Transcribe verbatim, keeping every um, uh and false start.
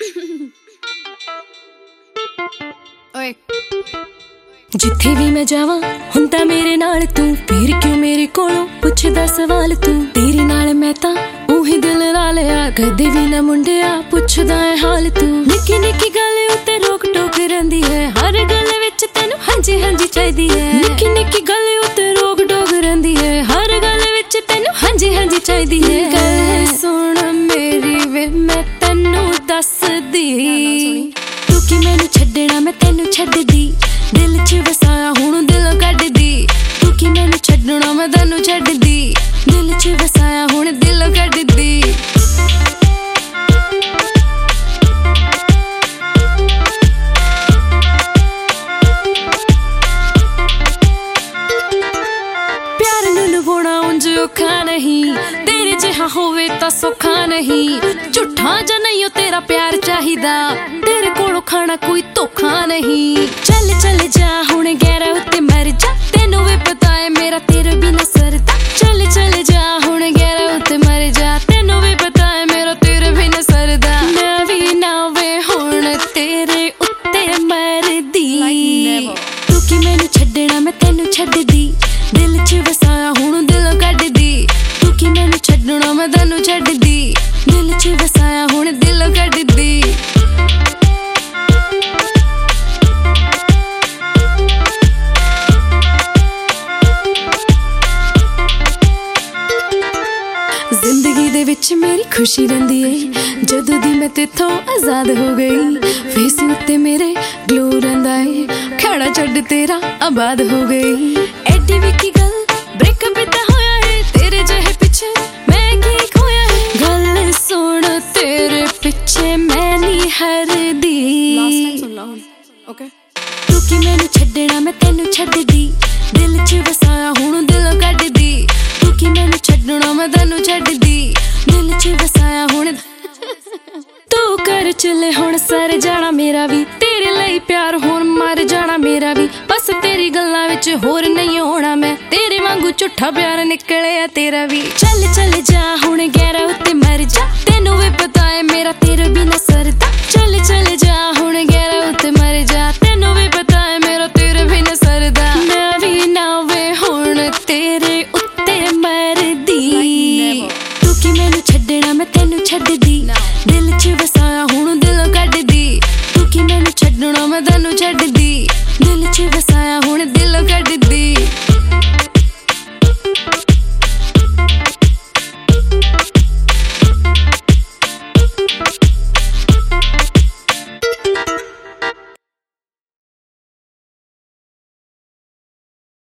ਓਏ ਜਿੱਥੇ ਵੀ ਮੈਂ ਜਾਵਾਂ ਹੁੰਦਾ ਮੇਰੇ ਨਾਲ ਤੂੰ, ਫਿਰ ਕਿਉਂ ਮੇਰੇ ਕੋਲੋਂ ਪੁੱਛਦਾ ਸਵਾਲ ਤੂੰ। ਤੇਰੇ ਨਾਲ ਮੈਂ ਤਾਂ ਉਹੀ ਦਿਲ ਲਾ ਲਿਆ, ਕਦੇ ਵੀ ਨਾ ਮੁੰਡਿਆ ਪੁੱਛਦਾ ਹੈ ਹਾਲ ਤੂੰ। ਨਿੱਕੀ ਨਿੱਕੀ ਗੱਲ ਉੱਤੇ ਰੋਕ ਟੋਕ ਰਹਿੰਦੀ ਹੈ, ਹਰ ਗੱਲ ਵਿੱਚ ਤੈਨੂੰ ਹਾਂਜੀ ਹਾਂਜੀ ਚਾਹੀਦੀ ਹੈ। ਨਿੱਕੀ ਨਿੱਕੀ ਗੱਲ ਉੱਤੇ ਰੋਕ ਟੋਕ ਰਹਿੰਦੀ ਹੈ, ਹਰ ਗੱਲ ਵਿੱਚ ਤੈਨੂੰ ਹਾਂਜੀ ਹਾਂਜੀ ਚਾਹੀਦੀ ਹੈ। ਗੱਲ ਸੁਣ ਮੇਰੀ ਵੇ ਮੈਂ ਤੈਨੂੰ ਦੱਸਦੀ, ਤੂੰ ਕਿ ਮੈਨੂੰ ਛੱਡਣਾ ਮੈਂ ਤੈਨੂੰ ਛੱਡਦੀ, ਦਿਲ ਚ ਵਸਾਇਆ ਹੁਣ ਦਿਲੋਂ ਕੱਢਦੀ। ਤੂੰ ਕਿ ਮੈਨੂੰ ਛੱਡਣਾ ਮੈਂ ਤੈਨੂੰ ਛੱਡਦੀ, ਦਿਲ ਚ ਵਸਾਇਆ ਹੁਣ ਦਿਲੋਂ ਕੱਢਦੀ। ਪਿਆਰ ਨੂੰ ਲਵਾਉਣਾ ਉਂਝ ਔਖਾ ਨਹੀਂ, ਤੇਰੇ ਜਿਹਾ ਹੋਵੇ ਤਾਂ ਸੌਖਾ ਨਹੀਂ। ਝੂਠਾ ਜਾਂ ਨਹੀਂ ਉਹ ਤੇਰਾ ਪਿਆਰ ਚਾਹੀਦਾ, ਤੇਰੇ ਕੋਲੋਂ ਖਾਣਾ ਕੋਈ ਧੋਖਾ ਨਹੀਂ। ਚੱਲ ਚੱਲ ਜਾ ਹੁਣ ਗਹਿਰਾ ਉੱਤੇ ਮਰ ਜਾ, ਤੈਨੂੰ ਵੀ ਪਤਾ ਹੈ ਮੇਰਾ ਤੇਰੇ ਬਿਨਾਂ ਸਰਦਾ। ਚੱਲ ਚੱਲ ਜਾ ਹੁਣ ਗਹਿਰਾ ਉੱਤੇ ਮਰ ਜਾ, ਤੈਨੂੰ ਵੀ ਪਤਾ ਹੈ ਮੇਰਾ ਤੇਰੇ ਬਿਨਾਂ ਸਰਦਾ। ਮੈਂ ਵੀ ਨਾ ਵੇ ਹੁਣ ਤੇਰੇ ਉੱਤੇ ਮਰਦੀ, ਤੂੰ ਕਿ ਮੈਨੂੰ ਛੱਡਣਾ ਮੈਂ ਤੈਨੂੰ ਛੱਡਦੀ, ਦਿਲ ਚ ਵਸਾਇਆ ਹੁਣ ਦਿਲੋਂ ਕੱਢਦੀ। ਤੂੰ ਕਿ ਮੈਨੂੰ ਛੱਡਣਾ ਮੈਂ ਤੈਨੂੰ ਛੱਡਦੀ, ਦਿਲ ਚ ਵਸਾਇਆ ਹੁਣ ਦਿਲੋਂ ਕੱਢਦੀ। ਜ਼ਿੰਦਗੀ ਦੇ ਵਿੱਚ ਮੇਰੀ ਖੁਸ਼ੀ ਰਹਿੰਦੀ ਏ, ਜਦੋਂ ਦੀ ਮੈਂ ਤੇਥੋਂ ਆਜ਼ਾਦ ਹੋ ਗਈ। ਫੇਸ ਉੱਤੇ ਮੇਰੇ ਗਲੋ ਰਹਿੰਦਾ ਏ, ਖੜਾ ਛੱਡ ਤੇਰਾ ਆਬਾਦ ਹੋ ਗਈ। ਐਡੀ ਵੀ ਕੀ ਗੱਲ ਬ੍ਰੇਕਅਪ ਤਾਂ ਹੋਇਆ ਏ, ਤੇਰੇ ਜਿਹੇ ਪਿੱਛੇ ਮੈਂ ਕੀ ਖੋਇਆ ਏ। ਗੱਲ ਸੁਣ ਤੇਰੇ ਪਿੱਛੇ ਮੈਂ ਨਹੀਂ ਹਰਦੀ, ਓਕੇ। ਤੂੰ ਕਿ ਮੈਨੂੰ ਛੱਡਣਾ ਮੈਂ ਤੈਨੂੰ ਛੱਡਦੀ, ਦਿਲ ਚ ਵਸਾਇਆ ਹੁਣ ਦਿਲੋਂ ਕੱਢਦੀ। ਤੂੰ ਕਿ ਮੈਨੂੰ ਛੱਡਣਾ ਮੈਂ ਤੈਨੂੰ ਛੱਡਦੀ, ਦਿਲ ਚ ਵਸਾਇਆ ਹੁਣ। ਤੂੰ ਕਰ ਚੱਲੇ ਹੁਣ ਸਰ ਜਾਣਾ ਮੇਰਾ ਵੀ, ਤੇਰੇ ਲਈ ਪਿਆਰ ਹੁਣ ਮਰ ਜਾਣਾ ਮੇਰਾ ਵੀ। ਬਸ ਤੇਰੀ ਗੱਲਾਂ ਵਿੱਚ ਹੋਰ ਨਹੀਂ ਹੋਣਾ ਮੈਂ, ਤੇਰੇ ਵਾਂਗੂ ਝੂਠਾ ਪਿਆਰ ਨਿਕਲਿਆ ਤੇਰਾ ਵੀ। ਚੱਲ ਚੱਲ ਜਾ ਹੁਣ ਗਹਿਰਾ ਉੱਤੇ